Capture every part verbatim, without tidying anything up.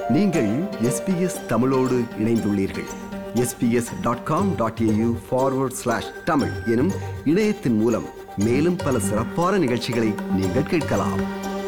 நீங்கள் எஸ்பிஎஸ் தமிழோடு இணைந்துள்ளீர்கள். SBS dot com dot AU forward slash Tamil எனும் இணையத்தின் மூலம் மேலும் பல சிறப்பான நிகழ்ச்சிகளை நீங்கள் கேட்கலாம்.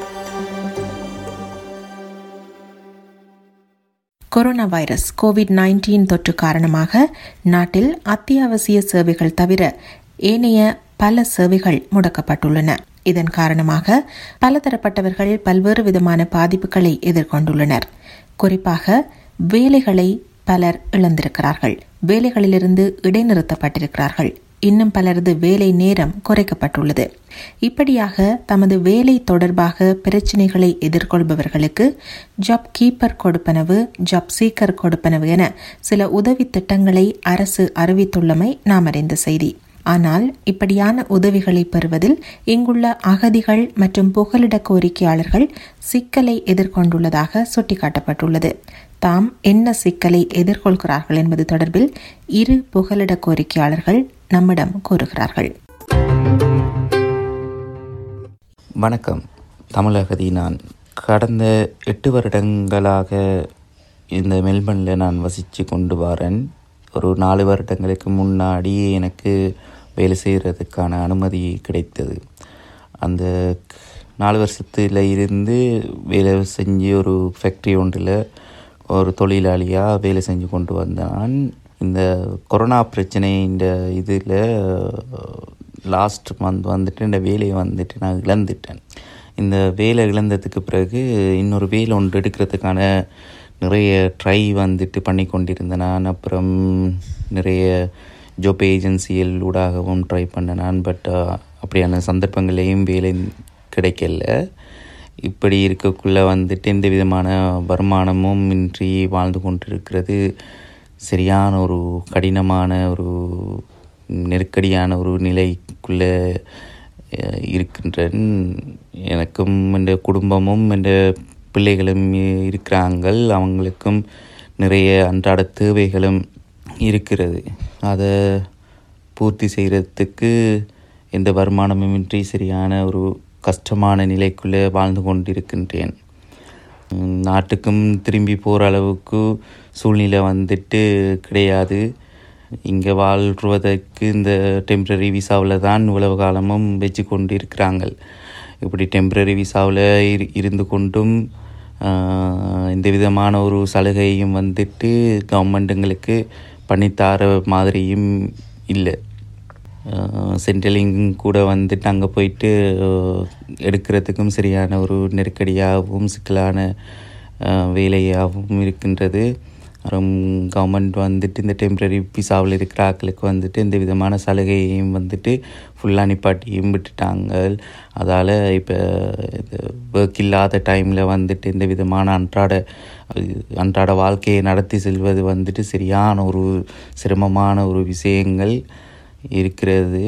கொரோனா வைரஸ் கோவிட் நைன்டீன் தொற்று காரணமாக நாட்டில் அத்தியாவசிய சேவைகள் தவிர ஏனைய பல சேவைகள் முடக்கப்பட்டுள்ளன. இதன் காரணமாக பலதரப்பட்டவர்கள் பல்வேறு விதமான பாதிப்புகளை எதிர்கொண்டுள்ளனர். குறிப்பாக வேலைகளை பலர் இழந்திருக்கிறார்கள், வேலைகளிலிருந்து இடைநிறுத்தப்பட்டிருக்கிறார்கள், இன்னும் பலரது வேலை நேரம் குறைக்கப்பட்டுள்ளது. இப்படியாக தமது வேலை தொடர்பாக பிரச்சினைகளை எதிர்கொள்பவர்களுக்கு ஜாப் கீப்பர் கொடுப்பனவு, ஜாப் சீக்கர் கொடுப்பனவு என சில உதவி திட்டங்களை அரசு அறிவித்துள்ளமை நாம் அறிந்த செய்தி. ஆனால் இப்படியான உதவிகளை பெறுவதில் இங்குள்ள அகதிகள் மற்றும் புகலிட கோரிக்கையாளர்கள் சிக்கலை எதிர்கொண்டுள்ளதாக சுட்டிக்காட்டப்பட்டுள்ளது. தாம் என்ன சிக்கலை எதிர்கொள்கிறார்கள் என்பது தொடர்பில் இரு புகலிட கோரிக்கையாளர்கள் நம்மிடம் கூறுகிறார்கள். வணக்கம். தமிழகதி நான் கடந்த எட்டு வருடங்களாக இந்த மெல்பர்னில் நான் வசித்து கொண்டு வரேன். ஒரு நாலு வருடங்களுக்கு முன்னாடி எனக்கு வேலை செய்கிறதுக்கான அனுமதி கிடைத்தது. அந்த நாலு வருஷத்தில் இருந்து வேலை செஞ்சு ஒரு ஃபேக்ட்ரி ஒன்றில் ஒரு தொழிலாளியாக வேலை செஞ்சு கொண்டு வந்தான். இந்த கொரோனா பிரச்சனை இந்த இதில் லாஸ்ட் மந்த் வந்துட்டு இந்த வேலையை வந்துட்டு நான் இழந்துட்டேன். இந்த வேலை இழந்ததுக்கு பிறகு இன்னொரு வேலை ஒன்று எடுக்கிறதுக்கான நிறைய ட்ரை வந்துட்டு பண்ணி கொண்டிருந்தேன் நான். அப்புறம் நிறைய ஜாப் ஏஜென்சிகள் ஊடாகவும் ட்ரை பண்ணேன் நான். பட் அப்படியான சந்தர்ப்பங்களையும் வேலை கிடைக்கல. இப்படி இருக்கக்குள்ளே வந்துட்டு எந்த விதமான வருமானமும் இன்றி வாழ்ந்து கொண்டிருக்கிறது சரியான ஒரு கடினமான ஒரு நெருக்கடியான ஒரு நிலைக்குள்ளே இருக்கின்றேன். எனக்கும் இந்த குடும்பமும் இந்த பிள்ளைகளும் இருக்கிறாங்கள். அவங்களுக்கும் நிறைய அன்றாட தேவைகளும் இருக்கிறது. அதை பூர்த்தி செய்கிறதுக்கு எந்த வருமானமின்றி சரியான ஒரு கஷ்டமான நிலைக்குள்ளே வாழ்ந்து கொண்டிருக்கின்றேன். நாட்டுக்கும் திரும்பி போகிற அளவுக்கு சூழ்நிலை வந்துட்டு கிடையாது. இங்கே வாழ்வதற்கு இந்த டெம்பரரி விசாவில் தான் இவ்வளவு காலமும் வச்சு கொண்டு இருக்கிறாங்க. இப்படி டெம்பரரி விசாவில் இரு இருந்து கொண்டும் இந்த விதமான ஒரு சலுகையும் வந்துட்டு கவர்மெண்ட்டுங்களுக்கு பண்ணித்தார மாதிரியும் இல்லை. சென்ட்ரலிங் கூட வந்துட்டு அங்கே போயிட்டு எடுக்கிறதுக்கும் சரியான ஒரு நெருக்கடியாகவும் சிக்கலான வேலையாகவும் இருக்கின்றது. அப்புறம் கவர்மெண்ட் வந்துட்டு இந்த டெம்பரரி விசாவில் இருக்கிற ஆட்களுக்கு வந்துட்டு இந்த விதமான சலுகையையும் வந்துட்டு ஃபுல்லாக நிப்பாட்டியும் விட்டுட்டாங்க. அதால் இப்போ ஒர்க் இல்லாத டைமில் வந்துட்டு இந்த விதமான அன்றாட அன்றாட வாழ்க்கையை நடத்தி செல்வது வந்துட்டு சரியான ஒரு சிரமமான ஒரு விஷயங்கள் இருக்கிறது.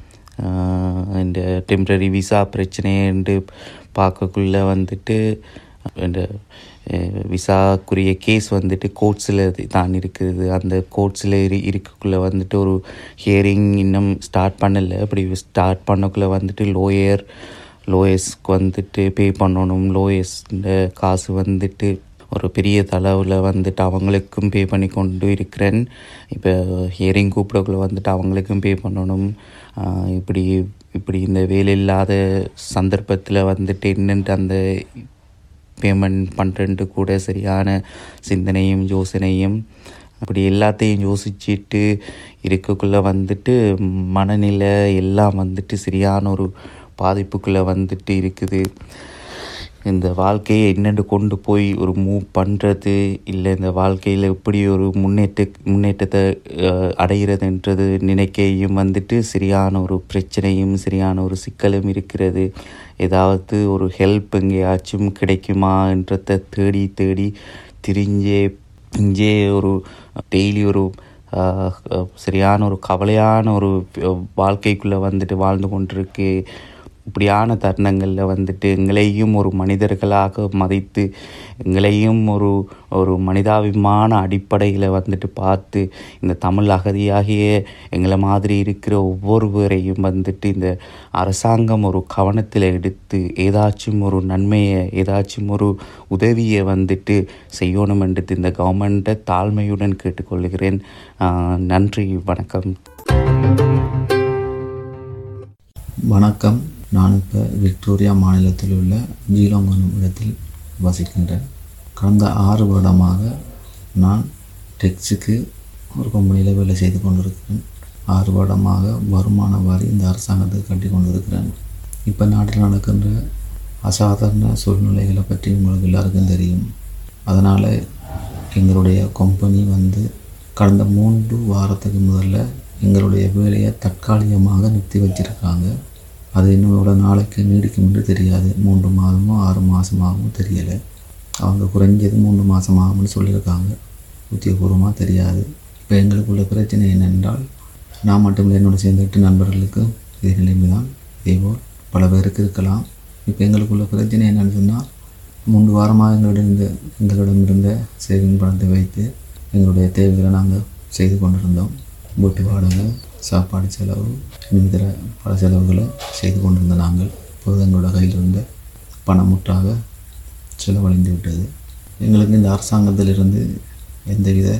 இந்த டெம்பரரி விசா பிரச்சனை என்று பார்க்கக்குள்ளே வந்துட்டு இந்த விசாக்குரிய கேஸ் வந்துட்டு கோர்ட்ஸில் தான் இருக்குது. அந்த கோர்ட்ஸில் இரு இருக்கக்குள்ளே வந்துட்டு ஒரு ஹியரிங் இன்னும் ஸ்டார்ட் பண்ணலை. அப்படி ஸ்டார்ட் பண்ணக்குள்ளே வந்துட்டு லோயர் லோயர்ஸ்க்கு வந்துட்டு பே பண்ணணும். லோயர்ஸ் இந்த காசு வந்துட்டு ஒரு பெரிய தளவில் வந்துட்டு அவங்களுக்கும் பே பண்ணி கொண்டு இருக்கிறேன். இப்போ ஹியரிங் கூப்பிடக்குள்ளே வந்துட்டு அவங்களுக்கும் பே பண்ணணும். இப்படி இப்படி இந்த வேலை இல்லாத சந்தர்ப்பத்தில் வந்துட்டு என்னென்று அந்த பேமெண்ட் பண்ணுறன்ட்டு கூட சரியான சிந்தனையும் யோசனையும் அப்படி எல்லாத்தையும் யோசிச்சுட்டு இருக்கக்குள்ளே வந்துட்டு மனநிலை எல்லாம் வந்துட்டு சரியான ஒரு பாதிப்புக்குள்ளே வந்துட்டு இருக்குது. இந்த வாழ்க்கையை என்னென்று கொண்டு போய் ஒரு மூவ் பண்ணுறது, இல்லை இந்த வாழ்க்கையில் எப்படி ஒரு முன்னேற்ற முன்னேற்றத்தை அடைகிறதுன்றது நினைக்கையும் வந்துட்டு சரியான ஒரு பிரச்சனையும் சரியான ஒரு சிக்கலும் இருக்கிறது. ஏதாவது ஒரு ஹெல்ப் எங்கேயாச்சும் கிடைக்குமான்றதை தேடி தேடி திரிஞ்சே இங்கே ஒரு டெய்லி ஒரு சரியான ஒரு கவலையான ஒரு வாழ்க்கைக்குள்ளே வந்துட்டு வாழ்ந்து கொண்டிருக்கு. இப்படியான தருணங்களில் வந்துட்டு எங்களையும் ஒரு மனிதர்களாக மதித்து எங்களையும் ஒரு ஒரு மனிதாபிமான அடிப்படையில் வந்துட்டு பார்த்து இந்த தமிழ் அகதியாகிய எங்களை மாதிரி இருக்கிற ஒவ்வொருவரையும் வந்துட்டு இந்த அரசாங்கம் ஒரு கவனத்தில் எடுத்து ஏதாச்சும் ஒரு நன்மையை ஏதாச்சும் ஒரு உதவியை வந்துட்டு செய்யணும் என்று இந்த கவர்மெண்ட்டை தாழ்மையுடன் கேட்டுக்கொள்கிறேன். நன்றி, வணக்கம். வணக்கம். நான் இப்போ விக்டோரியா மாநிலத்தில் உள்ள ஜீலோங் என்னும் இடத்தில் வசிக்கின்றேன். கடந்த ஆறு வருடமாக நான் டெக்ஸுக்கு ஒரு கம்பெனியில் வேலை செய்து கொண்டிருக்கிறேன். ஆறு வருடமாக வருமான வரி இந்த அரசாங்கத்துக்கு கட்டி கொண்டிருக்கிறேன். இப்போ நாட்டில் நடக்கின்ற அசாதாரண சூழ்நிலைகளை பற்றி உங்களுக்கு எல்லாருக்கும் தெரியும். அதனால் எங்களுடைய கம்பெனி வந்து கடந்த மூன்று வாரத்துக்கு முதல்ல எங்களுடைய வேலையை தற்காலிகமாக நிறுத்தி வச்சுருக்காங்க. அது இன்னும் எவ்வளோ நாளைக்கு நீடிக்கும் என்று தெரியாது. மூன்று மாதமோ ஆறு மாதமாகவும் தெரியலை. அவங்க குறைஞ்சது மூன்று மாதமாகும்னு சொல்லியிருக்காங்க. உத்தியோகபூர்வமாக தெரியாது. இப்போ எங்களுக்குள்ள பிரச்சனை என்னென்றால், நான் மட்டும் என்னோட சேர்ந்த எட்டு நண்பர்களுக்கு இதே நிலைமை தான். இதேபோல் பல பேருக்கு இருக்கலாம். இப்போ எங்களுக்குள்ள பிரச்சனை என்னென்னு சொன்னால், மூன்று வாரமாக எங்களிடம் இருந்த எங்களிடம் இருந்த சேவிங் பணத்தை வைத்து எங்களுடைய தேவைகளை நாங்கள் செய்து கொண்டிருந்தோம். வீட்டு வாடகை, சாப்பாடு செலவு, இன்னிதர பல செலவுகளை செய்து கொண்டிருந்த நாங்கள் இப்போது எங்களோட கையில் இருந்த பணம் முற்றாக செலவழிந்து விட்டது. எங்களுக்கு இந்த அரசாங்கத்திலிருந்து எந்தவித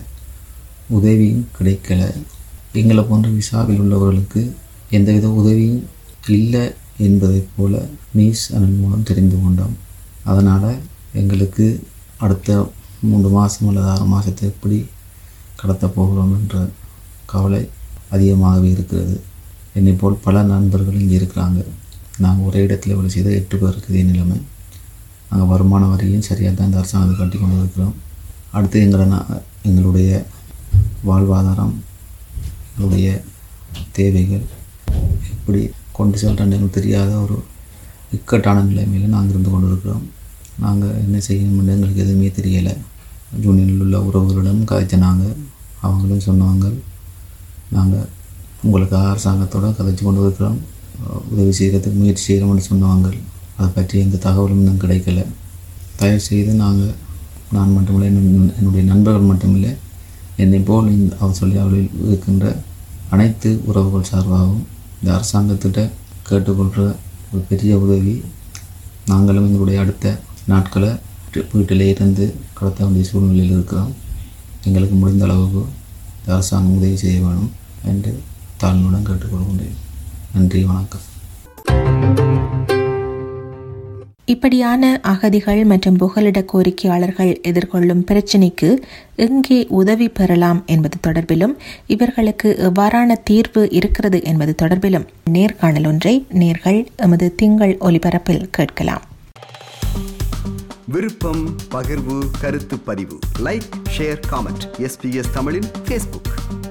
உதவியும் கிடைக்கல. எங்களை போன்ற விசாவில் உள்ளவர்களுக்கு எந்தவித உதவியும் இல்லை என்பதைப் போல நியூஸ் சேனல் மூலம் தெரிந்து கொண்டோம். அதனால் எங்களுக்கு அடுத்த மூன்று மாதம் அல்லது ஆறு மாதத்தை எப்படி கடத்த போகிறோம் என்ற கவலை அதிகமாகவே இருக்கிறது. என்னை போல் பல நண்பர்கள் இங்கே இருக்கிறாங்க. நாங்கள் ஒரே இடத்துல வேலை செய்த எட்டு பேருக்கு இதே நிலைமை. நாங்கள் வருமான வரியும் சரியாக தான் இந்த அரசாங்கத்தை கட்டி கொண்டு இருக்கிறோம். அடுத்து எங்களை எங்களுடைய வாழ்வாதாரம், எங்களுடைய தேவைகள் எப்படி கொண்டு செல்கிறேன்னு எங்களுக்கு தெரியாத ஒரு இக்கட்டான நிலைமையில் நாங்கள் இருந்து கொண்டு இருக்கிறோம். நாங்கள் என்ன செய்யணும்னு எங்களுக்கு எதுவுமே தெரியலை. ஜூனியரில் உள்ள உறவுகளிடம் கதைச்ச நாங்கள் அவங்களும் சொன்னாங்க, நாங்கள் உங்களுக்கு அரசாங்கத்தோடு கதைச்சி கொண்டு இருக்கிறோம், உதவி செய்கிறதுக்கு முயற்சி செய்கிறோம்னு சொன்னாங்க. அதை பற்றி எந்த தகவலும் இன்னும் கிடைக்கல. தயவுசெய்து நாங்கள் நான் மட்டுமில்லை, என்னுடைய நண்பர்கள் மட்டுமில்லை, என்னை போல் அவர் சொல்லி அவளில் இருக்கின்ற அனைத்து உறவுகள் சார்பாகவும் இந்த அரசாங்கத்திட்ட கேட்டுக்கொள்கிற ஒரு பெரிய உதவி. நாங்களும் எங்களுடைய அடுத்த நாட்களை வீட்டிலே இருந்து கடத்த வேண்டிய சூழ்நிலையில் இருக்கிறோம். எங்களுக்கு முடிந்த அளவுக்கு இந்த அரசாங்கம் உதவி செய்ய வேணும் என்று தாழ்மையுடன் கேட்டுக்கொள்கின்றேன். நன்றி, வணக்கம். இப்படியான அகதிகள் மற்றும் புகலிட கோரிக்கையாளர்கள் எதிர்கொள்ளும் பிரச்சினைக்கு எங்கே உதவி பெறலாம் என்பது தொடர்பிலும் இவர்களுக்கு எவ்வாறான தீர்வு இருக்கிறது என்பது தொடர்பிலும் நேர்காணல் ஒன்றை நேர்கள் எமது திங்கள் ஒலிபரப்பில் கேட்கலாம். விருப்பம், பகிர்வு, கருத்து பதிவு, லைக், ஷேர், காமெண்ட். எஸ்பிஎஸ் தமிழின் ஃபேஸ்புக்.